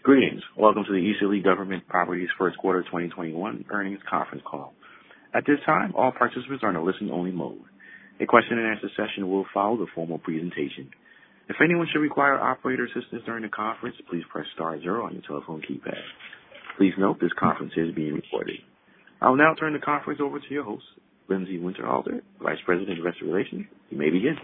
Greetings. Welcome to the Easterly Government Properties First Quarter 2021 Earnings Conference Call. At this time, all participants are in a listen-only mode. A question-and-answer session will follow the formal presentation. If anyone should require operator assistance during the conference, please press star zero on your telephone keypad. Please note this conference is being recorded. I will now turn the conference over to your host, Lindsay Winterhalter, Vice President of Investor Relations. You may begin.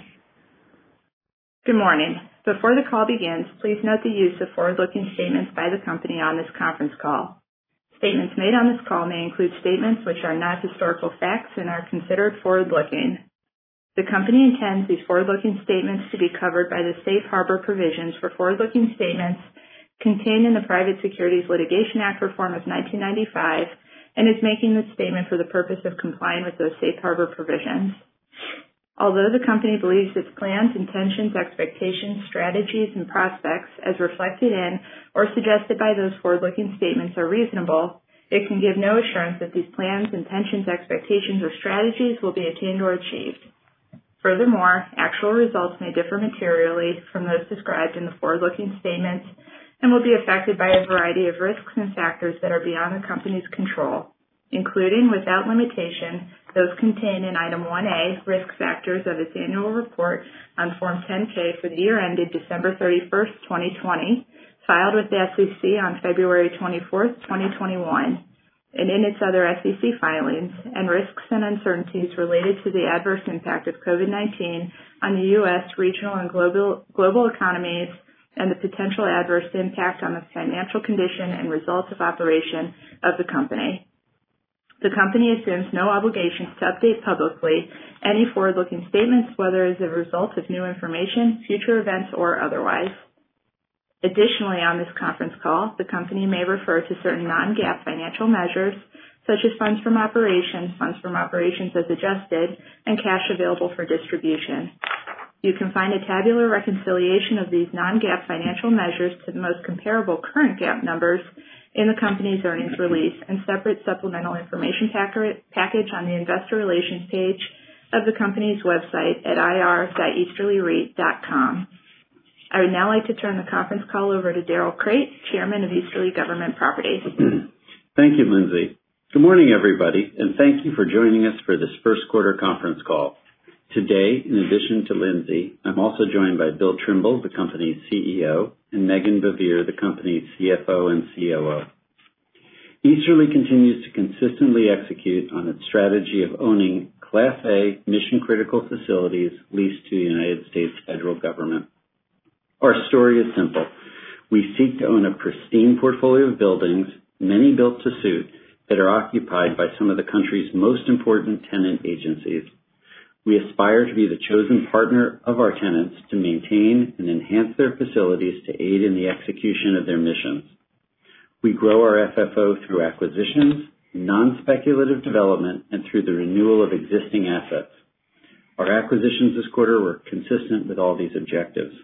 Good morning. Before the call begins, please note the use of forward-looking statements by the company on this conference call. Statements made on this call may include statements which are not historical facts and are considered forward-looking. The company intends these forward-looking statements to be covered by the safe harbor provisions for forward-looking statements contained in the Private Securities Litigation Act Reform of 1995 and is making this statement for the purpose of complying with those safe harbor provisions. Although the company believes its plans, intentions, expectations, strategies, and prospects as reflected in or suggested by those forward-looking statements are reasonable, it can give no assurance that these plans, intentions, expectations, or strategies will be attained or achieved. Furthermore, actual results may differ materially from those described in the forward-looking statements and will be affected by a variety of risks and factors that are beyond the company's control, including, without limitation, those contained in Item 1A, Risk Factors of its annual report on Form 10-K for the year ended December 31st, 2020, filed with the SEC on February 24th, 2021, and in its other SEC filings, and risks and uncertainties related to the adverse impact of COVID-19 on the U.S., regional, and global economies, and the potential adverse impact on the financial condition and results of operation of the company. The company assumes no obligations to update publicly any forward-looking statements, whether as a result of new information, future events, or otherwise. Additionally, on this conference call, the company may refer to certain non-GAAP financial measures, such as funds from operations as adjusted, and cash available for distribution. You can find a tabular reconciliation of these non-GAAP financial measures to the most comparable current GAAP numbers in the company's earnings release and separate supplemental information package on the investor relations page of the company's website at ir.easterlyreit.com. I would now like to turn the conference call over to Darrell Crate, Chairman of Easterly Government Properties. Thank you, Lindsay. Good morning, everybody, and thank you for joining us for this first quarter conference call. Today, in addition to Lindsay, I'm also joined by Bill Trimble, the company's CEO, and Megan Bevere, the company's CFO and COO. Easterly continues to consistently execute on its strategy of owning Class A mission-critical facilities leased to the United States federal government. Our story is simple. We seek to own a pristine portfolio of buildings, many built to suit, that are occupied by some of the country's most important tenant agencies. We aspire to be the chosen partner of our tenants to maintain and enhance their facilities to aid in the execution of their missions. We grow our FFO through acquisitions, non-speculative development, and through the renewal of existing assets. Our acquisitions this quarter were consistent with all these objectives.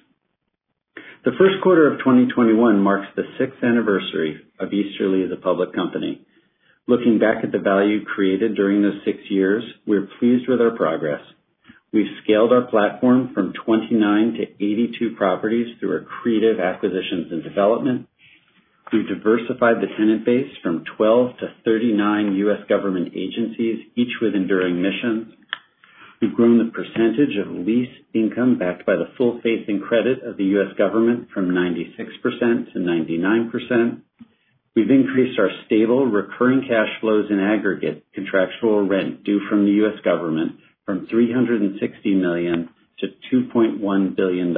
The first quarter of 2021 marks the 6th anniversary of Easterly as a public company. Looking back at the value created during those 6 years, we're pleased with our progress. We've scaled our platform from 29 to 82 properties through accretive acquisitions and development. We've diversified the tenant base from 12 to 39 U.S. government agencies, each with enduring missions. We've grown the percentage of lease income backed by the full faith and credit of the U.S. government from 96% to 99%. We've increased our stable, recurring cash flows in aggregate contractual rent due from the U.S. government from $360 million to $2.1 billion.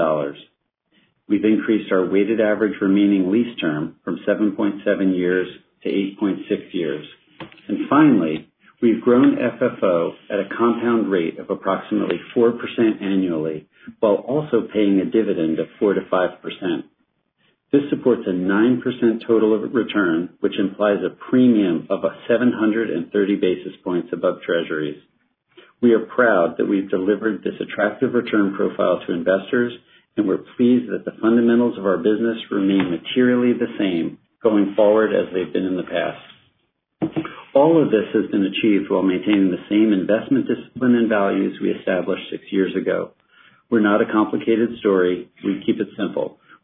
We've increased our weighted average remaining lease term from 7.7 years to 8.6 years. And finally, we've grown FFO at a compound rate of approximately 4% annually, while also paying a dividend of 4 to 5%. This supports a 9% total return, which implies a premium of 730 basis points above treasuries. We are proud that we've delivered this attractive return profile to investors, and we're pleased that the fundamentals of our business remain materially the same going forward as they've been in the past. All of this has been achieved while maintaining the same investment discipline and values we established 6 years ago. We're not a complicated story. We keep it simple.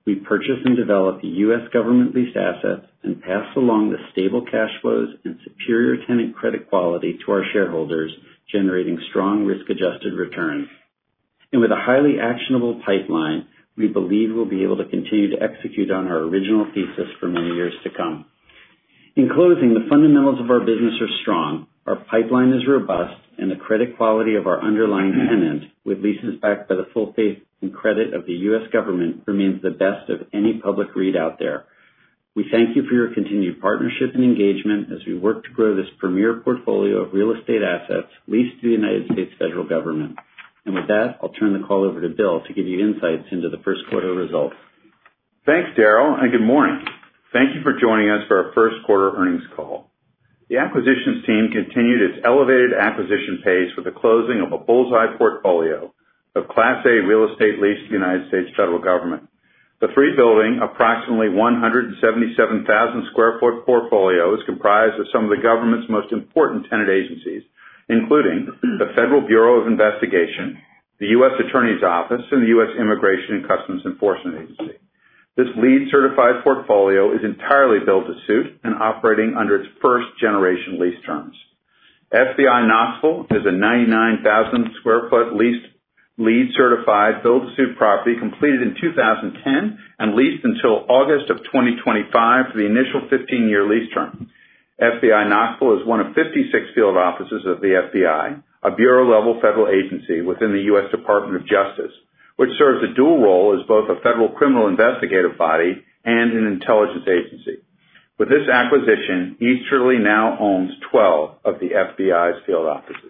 we purchase and develop U.S. government-leased assets and pass along the stable cash flows and superior tenant credit quality to our shareholders, generating strong risk-adjusted returns. And with a highly actionable pipeline, we believe we'll be able to continue to execute on our original thesis for many years to come. In closing, the fundamentals of our business are strong, our pipeline is robust, and the credit quality of our underlying tenant, with leases backed by the full faith and credit of the U.S. government, remains the best of any public REIT out there. We thank you for your continued partnership and engagement as we work to grow this premier portfolio of real estate assets leased to the United States federal government. And with that, I'll turn the call over to Bill to give you insights into the first quarter results. Thanks, Daryl, and good morning. Thank you for joining us for our first quarter earnings call. The acquisitions team continued its elevated acquisition pace with the closing of a bullseye portfolio of Class A real estate leased to the United States federal government. The three-building, approximately 177,000 square foot portfolio is comprised of some of the government's most important tenant agencies, including the Federal Bureau of Investigation, the U.S. Attorney's Office, and the U.S. Immigration and Customs Enforcement Agency. This LEED certified portfolio is entirely built-to-suit and operating under its first-generation lease terms. FBI Knoxville is a 99,000 square foot LEED certified build-to-suit property completed in 2010 and leased until August of 2025 for the initial 15-year lease term. FBI Knoxville is one of 56 field offices of the FBI, a bureau-level federal agency within the U.S. Department of Justice, which serves a dual role as both a federal criminal investigative body and an intelligence agency. With this acquisition, Easterly now owns 12 of the FBI's field offices.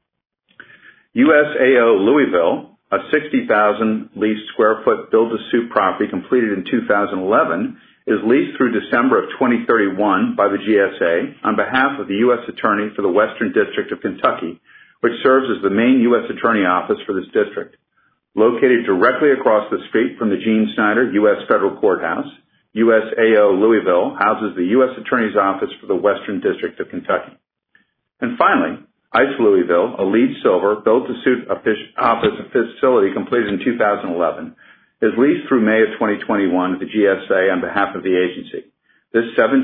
USAO Louisville, a 60,000 leased square foot build-to-suit property completed in 2011, is leased through December of 2031 by the GSA on behalf of the U.S. Attorney for the Western District of Kentucky, which serves as the main U.S. Attorney office for this district. Located directly across the street from the Gene Snyder U.S. Federal Courthouse, USAO Louisville houses the U.S. Attorney's Office for the Western District of Kentucky. And finally, ICE Louisville, a LEED Silver built-to-suit office facility completed in 2011, is leased through May of 2021 to the GSA on behalf of the agency. This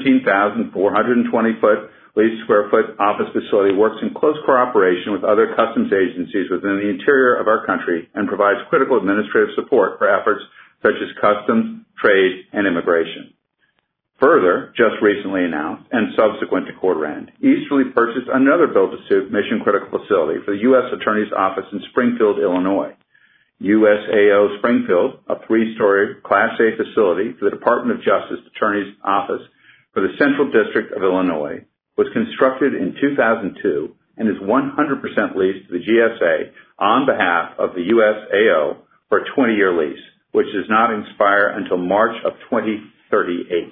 17,420 leased square foot office facility works in close cooperation with other customs agencies within the interior of our country and provides critical administrative support for efforts such as customs, trade, and immigration. Further, just recently announced and subsequent to quarter end, Easterly purchased another build-to-suit mission-critical facility for the U.S. Attorney's Office in Springfield, Illinois. USAO Springfield, a three-story Class A facility for the Department of Justice Attorney's Office for the Central District of Illinois, was constructed in 2002 and is 100% leased to the GSA on behalf of the USAO for a 20-year lease, which does not expire until March of 2038.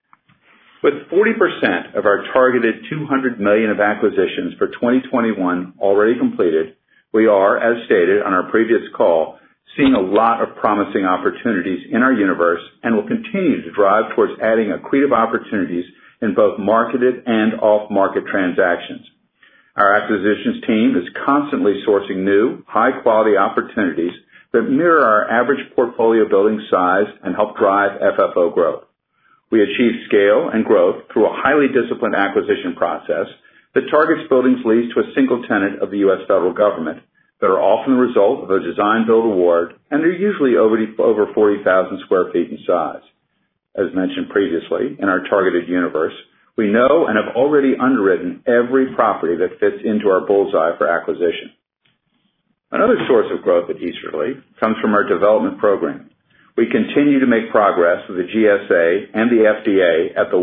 With 40% of our targeted $200 million of acquisitions for 2021 already completed, we are, as stated on our previous call, seeing a lot of promising opportunities in our universe and will continue to drive towards adding accretive opportunities in both marketed and off-market transactions. Our acquisitions team is constantly sourcing new, high-quality opportunities that mirror our average portfolio building size and help drive FFO growth. We achieve scale and growth through a highly disciplined acquisition process that targets buildings leased to a single tenant of the U.S. federal government that are often the result of a design-build award, and they're usually over 40,000 square feet in size. As mentioned previously, in our targeted universe, we know and have already underwritten every property that fits into our bullseye for acquisition. Another source of growth at Easterly comes from our development program. We continue to make progress with the GSA and the FDA at the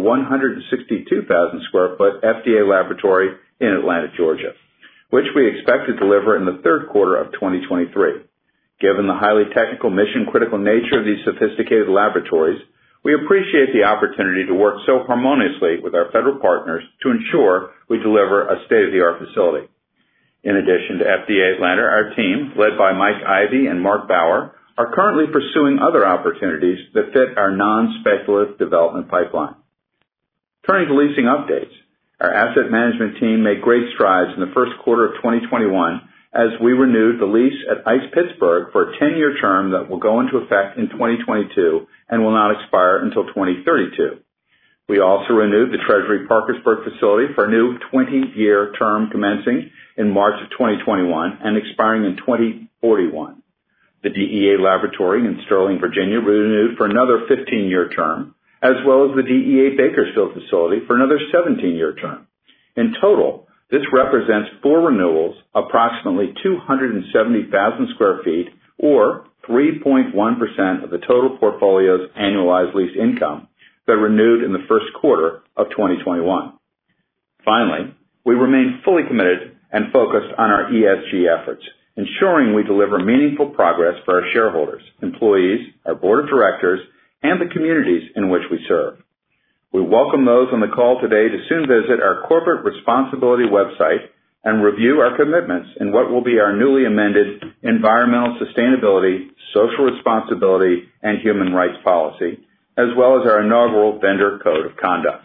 162,000 square foot FDA laboratory in Atlanta, Georgia, which we expect to deliver in the third quarter of 2023. Given the highly technical, mission-critical nature of these sophisticated laboratories, we appreciate the opportunity to work so harmoniously with our federal partners to ensure we deliver a state-of-the-art facility. In addition to FDA Atlanta, our team, led by Mike Ivey and Mark Bauer, are currently pursuing other opportunities that fit our non-speculative development pipeline. Turning to leasing updates, our asset management team made great strides in the first quarter of 2021 as we renewed the lease at ICE Pittsburgh for a 10-year term that will go into effect in 2022 and will not expire until 2032. We also renewed the Treasury Parkersburg facility for a new 20-year term commencing in March of 2021 and expiring in 2041. The DEA laboratory in Sterling, Virginia renewed for another 15-year term, as well as the DEA Bakersfield facility for another 17-year term. In total, this represents 4 renewals, approximately 270,000 square feet, or 3.1% of the total portfolio's annualized lease income that renewed in the first quarter of 2021. Finally, we remain fully committed and focused on our ESG efforts, ensuring we deliver meaningful progress for our shareholders, employees, our board of directors, and the communities in which we serve. We welcome those on the call today to soon visit our corporate responsibility website and review our commitments in what will be our newly amended environmental sustainability, social responsibility, and human rights policy, as well as our inaugural vendor code of conduct.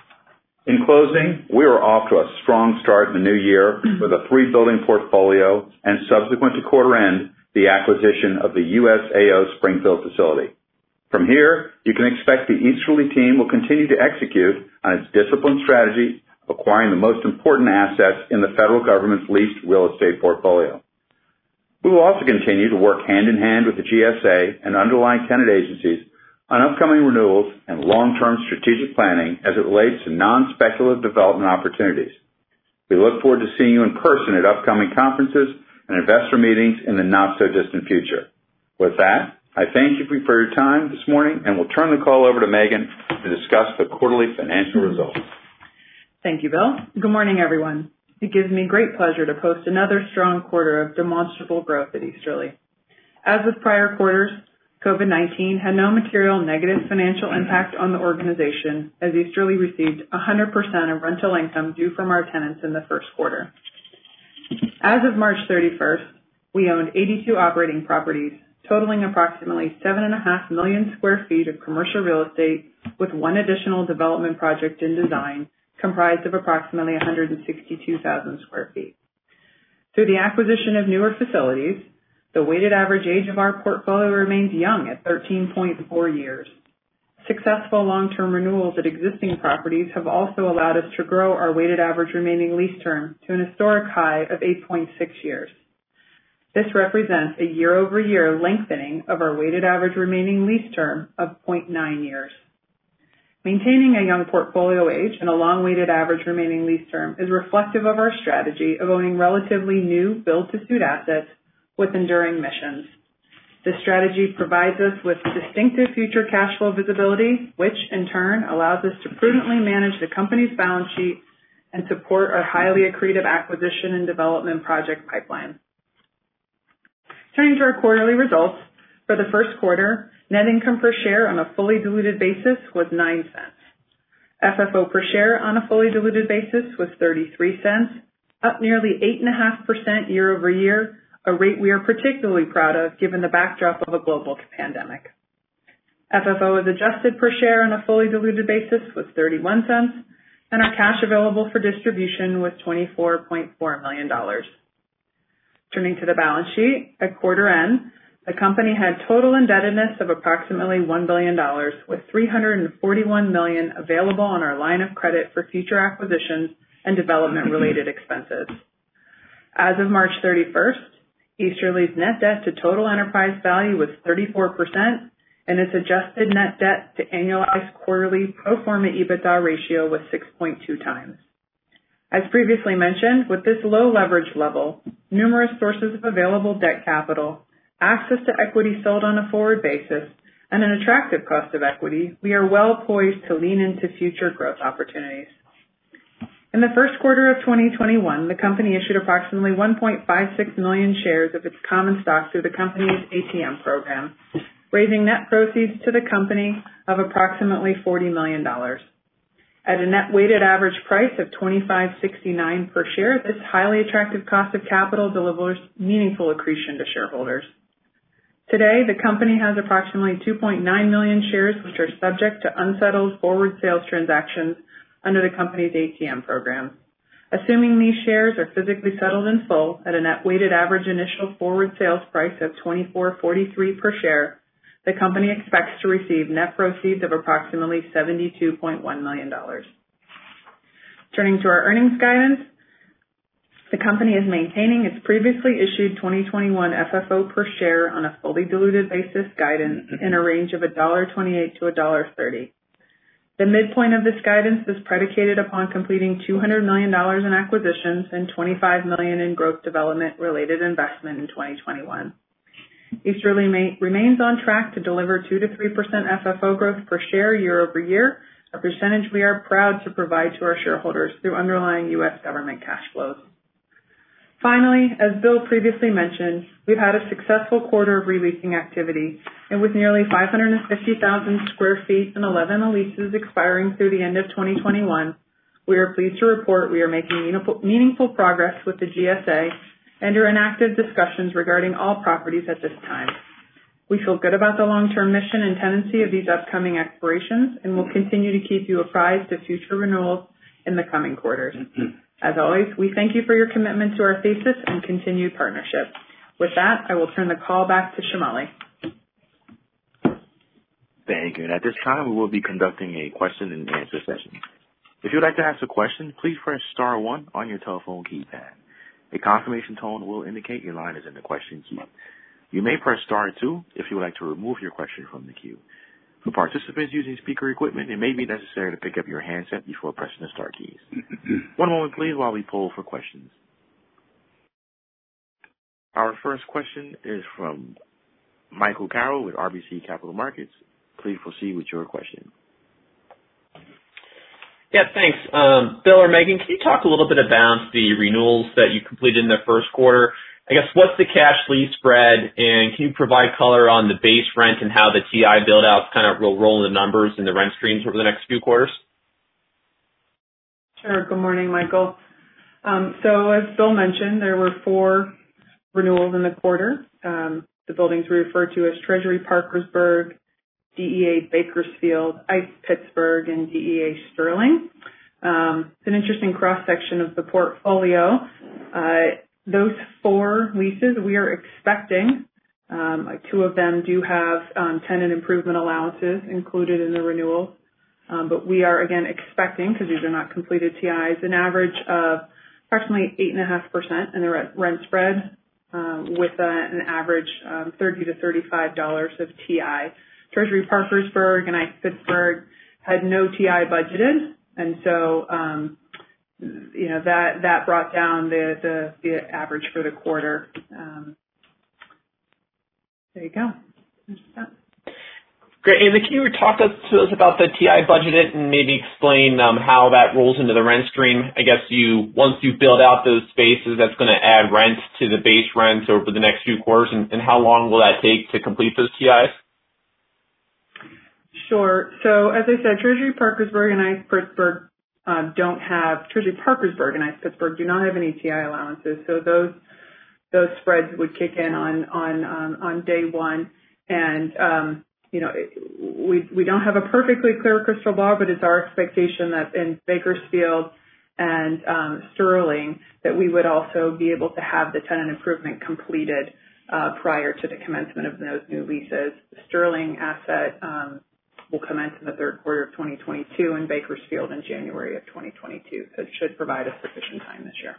In closing, we are off to a strong start in the new year with a 3-building portfolio and subsequent to quarter end, the acquisition of the USAO Springfield facility. From here, you can expect the Easterly team will continue to execute on its disciplined strategy of acquiring the most important assets in the federal government's leased real estate portfolio. We will also continue to work hand in hand with the GSA and underlying tenant agencies on upcoming renewals and long-term strategic planning as it relates to non-speculative development opportunities. We look forward to seeing you in person at upcoming conferences and investor meetings in the not-so-distant future. With that, I thank you for your time this morning, and we'll turn the call over to Megan to discuss the quarterly financial results. Thank you, Bill. Good morning, everyone. It gives me great pleasure to post another strong quarter of demonstrable growth at Easterly. As with prior quarters, COVID-19 had no material negative financial impact on the organization, as Easterly received 100% of rental income due from our tenants in the first quarter. As of March 31st, we owned 82 operating properties, totaling approximately 7.5 million square feet of commercial real estate, with 1 additional development project in design, comprised of approximately 162,000 square feet. Through the acquisition of newer facilities, the weighted average age of our portfolio remains young at 13.4 years. Successful long-term renewals at existing properties have also allowed us to grow our weighted average remaining lease term to an historic high of 8.6 years. This represents a year-over-year lengthening of our weighted average remaining lease term of 0.9 years. Maintaining a young portfolio age and a long weighted average remaining lease term is reflective of our strategy of owning relatively new build-to-suit assets with enduring missions. This strategy provides us with distinctive future cash flow visibility, which in turn allows us to prudently manage the company's balance sheet and support our highly accretive acquisition and development project pipeline. Turning to our quarterly results, for the first quarter, net income per share on a fully diluted basis was 9 cents. FFO per share on a fully diluted basis was 33 cents, up nearly 8.5% year over year, a rate we are particularly proud of given the backdrop of a global pandemic. FFO as adjusted per share on a fully diluted basis was 31 cents, and our cash available for distribution was $24.4 million. Turning to the balance sheet, at quarter end, the company had total indebtedness of approximately $1 billion, with $341 million available on our line of credit for future acquisitions and development-related expenses. As of March 31st, Easterly's net debt to total enterprise value was 34%, and its adjusted net debt to annualized quarterly pro forma EBITDA ratio was 6.2 times. As previously mentioned, with this low leverage level, numerous sources of available debt capital, access to equity sold on a forward basis, and an attractive cost of equity, we are well poised to lean into future growth opportunities. In the first quarter of 2021, the company issued approximately 1.56 million shares of its common stock through the company's ATM program, raising net proceeds to the company of approximately $40 million. At a net weighted average price of $25.69 per share, this highly attractive cost of capital delivers meaningful accretion to shareholders. Today, the company has approximately 2.9 million shares which are subject to unsettled forward sales transactions under the company's ATM program. Assuming these shares are physically settled in full at a net weighted average initial forward sales price of $24.43 per share, the company expects to receive net proceeds of approximately $72.1 million. Turning to our earnings guidance, the company is maintaining its previously issued 2021 FFO per share on a fully diluted basis guidance in a range of $1.28 to $1.30. The midpoint of this guidance is predicated upon completing $200 million in acquisitions and $25 million in growth development related investment in 2021. Easterly remains on track to deliver 2 to 3% FFO growth per share year over year, a percentage we are proud to provide to our shareholders through underlying U.S. government cash flows. Finally, as Bill previously mentioned, we've had a successful quarter of releasing activity, and with nearly 550,000 square feet and 11 leases expiring through the end of 2021, we are pleased to report we are making meaningful progress with the GSA and are in active discussions regarding all properties at this time. We feel good about the long-term mission and tenancy of these upcoming expirations and will continue to keep you apprised of future renewals in the coming quarters. As always, we thank you for your commitment to our thesis and continued partnership. With that, I will turn the call back to Shamali. Thank you. And at this time, we will be conducting a question and answer session. If you would like to ask a question, please press star 1 on your telephone keypad. A confirmation tone will indicate your line is in the question queue. You may press star 2 if you would like to remove your question from the queue. For participants using speaker equipment, it may be necessary to pick up your handset before pressing the star keys. One moment, please, while we poll for questions. Our first question is from Michael Carroll with RBC Capital Markets. Please proceed with your question. Yeah, thanks. Bill or Megan, can you talk a little bit about the renewals that you completed in the first quarter? I guess, what's the cash lease spread, and can you provide color on the base rent and how the TI build-outs kind of will roll in the numbers and the rent streams over the next few quarters? Sure. Good morning, Michael. So as Bill mentioned, there were 4 renewals in the quarter. The buildings we refer to as Treasury Parkersburg, DEA Bakersfield, ICE Pittsburgh, and DEA Sterling. It's an interesting cross-section of the portfolio. Those 4 leases we are expecting, 2 of them do have tenant improvement allowances included in the renewals, but we are again expecting, because these are not completed TIs, an average of approximately 8.5% in the rent spread, with an average $30 to $35 of TI. Treasury Parkersburg and ICE Pittsburgh had no TI budgeted, and so that brought down the average for the quarter. There you go. Great. And can you talk to us about the TI budget and maybe explain how that rolls into the rent stream? I guess once you build out those spaces, that's going to add rent to the base rent over the next few quarters, and how long will that take to complete those TIs? Sure. So as I said, Treasury Parkersburg and ICE Pittsburgh do not have any TI allowances, so those spreads would kick in on day one. And we don't have a perfectly clear crystal ball, but it's our expectation that in Bakersfield and Sterling that we would also be able to have the tenant improvement completed prior to the commencement of those new leases. The Sterling asset will commence in the third quarter of 2022 and Bakersfield in January of 2022. So it should provide us sufficient time this year.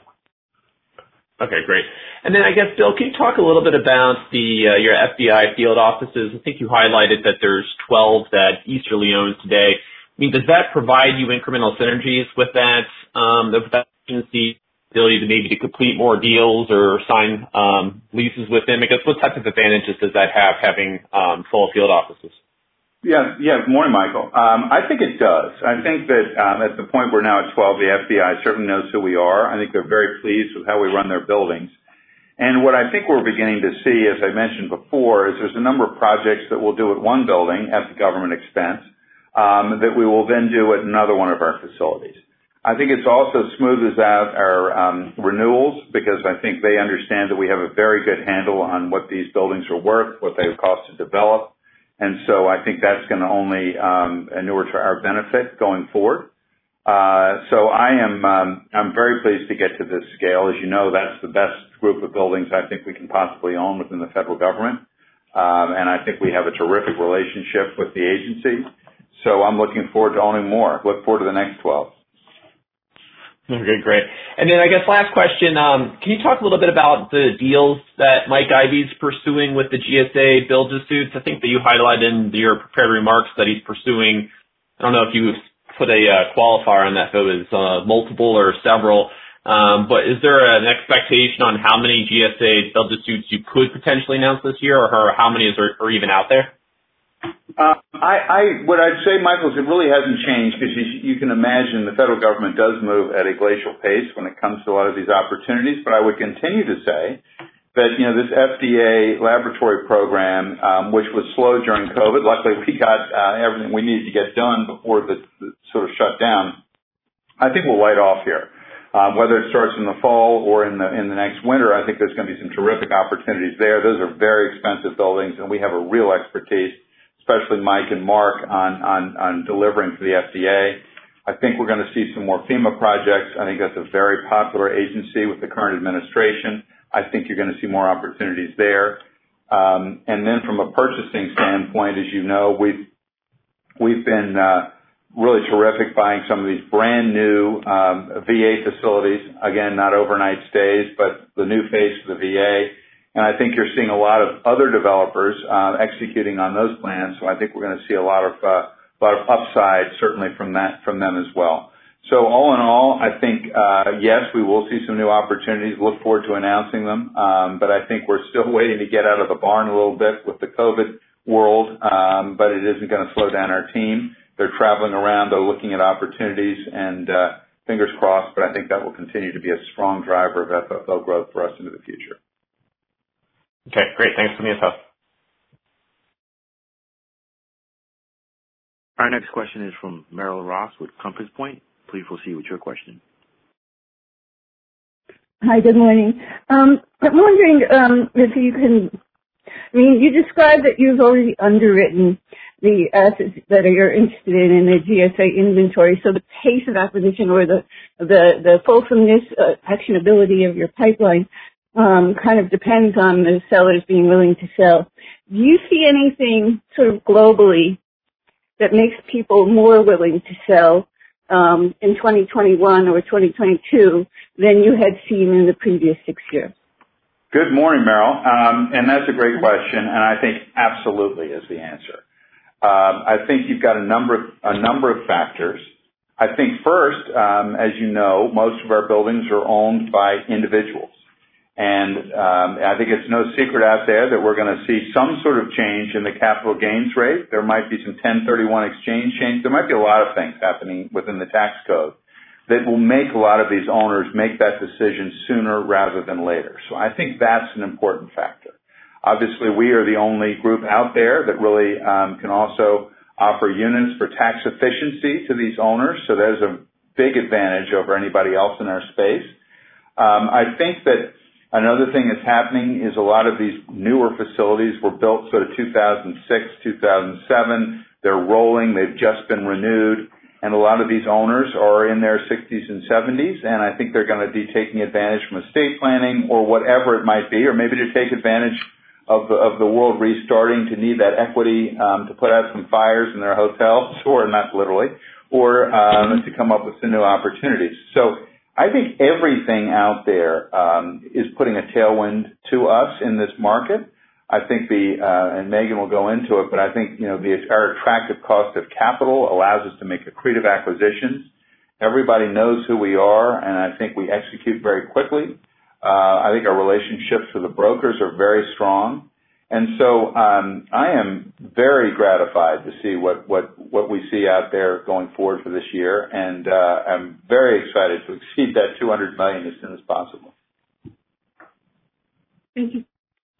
Okay, great. And then I guess, Bill, can you talk a little bit about your FBI field offices? I think you highlighted that there's 12 that Easterly owns today. I mean, does that provide you incremental synergies with that agency, ability to maybe to complete more deals or sign leases with them? I guess, what type of advantages does that have, having full field offices? Yeah. Good morning, Michael. I think it does. I think that at the point we're now at 12, the FBI certainly knows who we are. I think they're very pleased with how we run their buildings. And what I think we're beginning to see, as I mentioned before, is there's a number of projects that we'll do at one building at the government expense that we will then do at another one of our facilities. I think it's also smoothes out our renewals, because I think they understand that we have a very good handle on what these buildings are worth, what they cost to develop. And so I think that's going to only inure to our benefit going forward. So I'm very pleased to get to this scale. As you know, that's the best group of buildings I think we can possibly own within the federal government. And I think we have a terrific relationship with the agency. So I'm looking forward to owning more. Look forward to the next 12. Okay, great. And then I guess last question, can you talk a little bit about the deals that Mike Ivy's pursuing with the GSA build-to-suits? I think that you highlighted in your prepared remarks that he's pursuing, I don't know if you put a qualifier on that, if it was multiple or several, but is there an expectation on how many GSA build-to-suits you could potentially announce this year, or how many are even out there? What I'd say, Michael, is it really hasn't changed because you can imagine the federal government does move at a glacial pace when it comes to a lot of these opportunities. But I would continue to say that, this FDA laboratory program, which was slow during COVID, luckily we got everything we needed to get done before the sort of shut down, I think we'll light off here. Whether it starts in the fall or in the next winter, I think there's going to be some terrific opportunities there. Those are very expensive buildings, and we have a real expertise, especially Mike and Mark, on delivering for the FDA. I think we're going to see some more FEMA projects. I think that's a very popular agency with the current administration. I think you're going to see more opportunities there. And then from a purchasing standpoint, as you know, we've been really terrific buying some of these brand new VA facilities. Again, not overnight stays, but the new face of the VA. And I think you're seeing a lot of other developers executing on those plans. So I think we're going to see a lot of upside, certainly from them as well. So all in all, I think yes, we will see some new opportunities. Look forward to announcing them. But I think we're still waiting to get out of the barn a little bit with the COVID world. But it isn't going to slow down our team. They're traveling around. They're looking at opportunities, and fingers crossed. But I think that will continue to be a strong driver of FFO growth for us into the future. Okay, great. Thanks for the info. Our next question is from Merrill Ross with Compass Point. Please proceed with your question. Hi, good morning. I'm wondering if you can, you described that you've already underwritten the assets that you're interested in the GSA inventory, so the pace of acquisition or the fulsomeness, actionability of your pipeline kind of depends on the sellers being willing to sell. Do you see anything sort of globally that makes people more willing to sell in 2021 or 2022 than you had seen in the previous 6 years? Good morning, Merrill. And that's a great question, and I think absolutely is the answer. I think you've got a number of factors. I think first, as you know, most of our buildings are owned by individuals. And I think it's no secret out there that we're going to see some sort of change in the capital gains rate. There might be some 1031 exchange change. There might be a lot of things happening within the tax code that will make a lot of these owners make that decision sooner rather than later. So I think that's an important factor. Obviously, we are the only group out there that really can also offer units for tax efficiency to these owners. So there's a big advantage over anybody else in our space. I think that another thing that's happening is a lot of these newer facilities were built sort of 2006, 2007. They're rolling. They've just been renewed. And a lot of these owners are in their 60s and 70s, and I think they're going to be taking advantage from estate planning or whatever it might be, or maybe to take advantage of the world restarting to need that equity to put out some fires in their hotels, or not literally, or to come up with some new opportunities. So I think everything out there is putting a tailwind to us in this market. I think and Megan will go into it, but I think, our attractive cost of capital allows us to make accretive acquisitions. Everybody knows who we are, and I think we execute very quickly. I think our relationships with the brokers are very strong. And so I am very gratified to see what we see out there going forward for this year, and I'm very excited to exceed that $200 million as soon as possible. Thank you.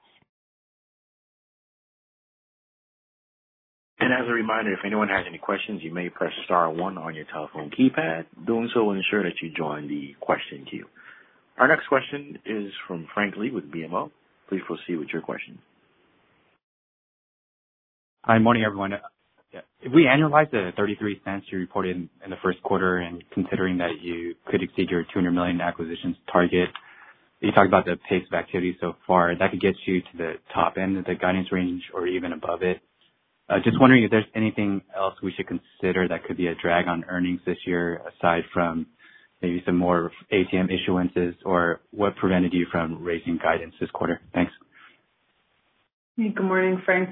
And as a reminder, if anyone has any questions, you may press star 1 on your telephone keypad. Doing so will ensure that you join the question queue. Our next question is from Frank Lee with BMO. Please proceed with your question. Hi, morning, everyone. If we annualize the 33 cents you reported in the first quarter, and considering that you could exceed your $200 million acquisitions target, you talked about the pace of activity so far, that could get you to the top end of the guidance range or even above it. Just wondering if there's anything else we should consider that could be a drag on earnings this year, aside from maybe some more ATM issuances, or what prevented you from raising guidance this quarter? Thanks. Good morning, Frank.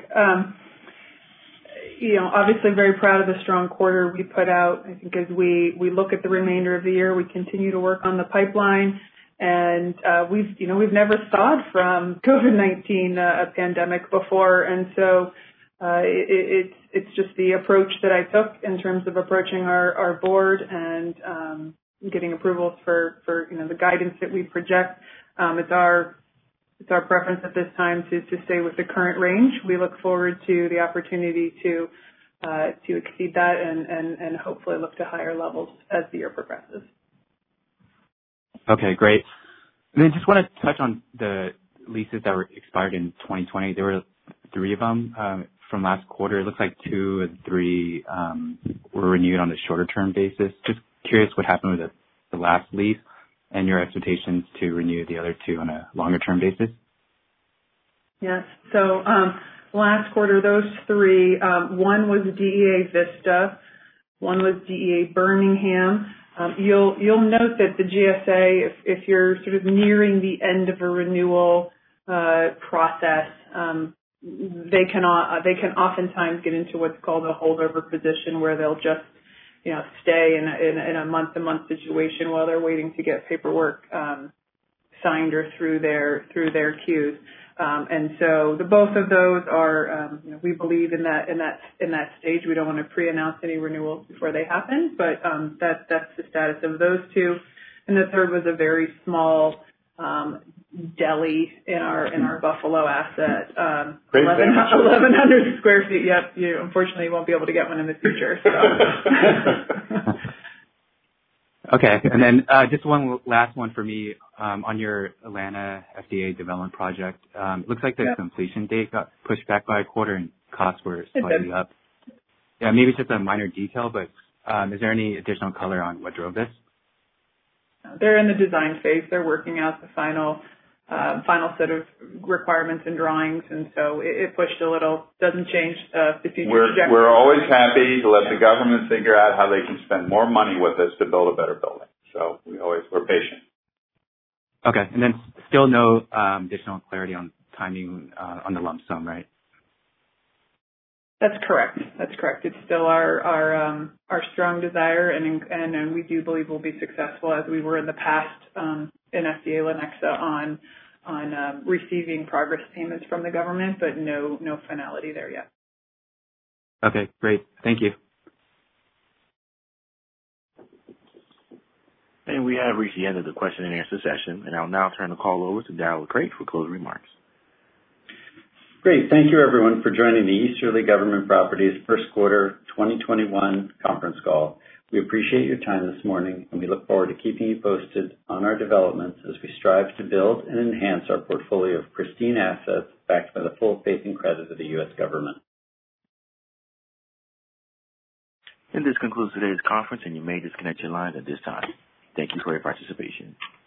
Obviously very proud of the strong quarter we put out. I think as we look at the remainder of the year, we continue to work on the pipeline, and we've never thawed from COVID-19 a pandemic before, and so it's just the approach that I took in terms of approaching our board and getting approvals for the guidance that we project. It's our preference at this time to stay with the current range. We look forward to the opportunity to exceed that and hopefully look to higher levels as the year progresses. Okay, great. And then just want to touch on the leases that were expired in 2020. There were 3 of them from last quarter. It looks like 2 and 3 were renewed on a shorter term basis. Just curious what happened with the last lease and your expectations to renew the other 2 on a longer term basis. Yes. So last quarter, those 3, one was DEA Vista, one was DEA Birmingham. You'll note that the GSA, if you're sort of nearing the end of a renewal process, they can oftentimes get into what's called a holdover position, where they'll just stay in a month-to-month situation while they're waiting to get paperwork signed or through their queues. And so both of those are, we believe in that stage. We don't want to pre-announce any renewals before they happen, but that's the status of those 2. And the third was a very small deli in our Buffalo asset. 1,100 square feet. Yep. You unfortunately won't be able to get one in the future. So. Okay. And then just one last one for me on your Atlanta FDA development project. It looks like the completion date got pushed back by a quarter and costs were slightly up. Yeah, maybe it's just a minor detail, but is there any additional color on what drove this? They're in the design phase. They're working out the final set of requirements and drawings, and so it pushed a little. Doesn't change the future trajectory. We're always happy to let the government figure out how they can spend more money with us to build a better building. So we're patient. Okay, and then still no additional clarity on timing on the lump sum, right? That's correct. It's still our strong desire, and we do believe we'll be successful as we were in the past in FDA Lenexa on receiving progress payments from the government, but no finality there yet. Okay, great. Thank you. And we have reached the end of the question and answer session, and I'll now turn the call over to Darrell Crate for closing remarks. Great. Thank you, everyone, for joining the Easterly Government Properties First Quarter 2021 conference call. We appreciate your time this morning, and we look forward to keeping you posted on our developments as we strive to build and enhance our portfolio of pristine assets backed by the full faith and credit of the U.S. government. And this concludes today's conference, and you may disconnect your line at this time. Thank you for your participation.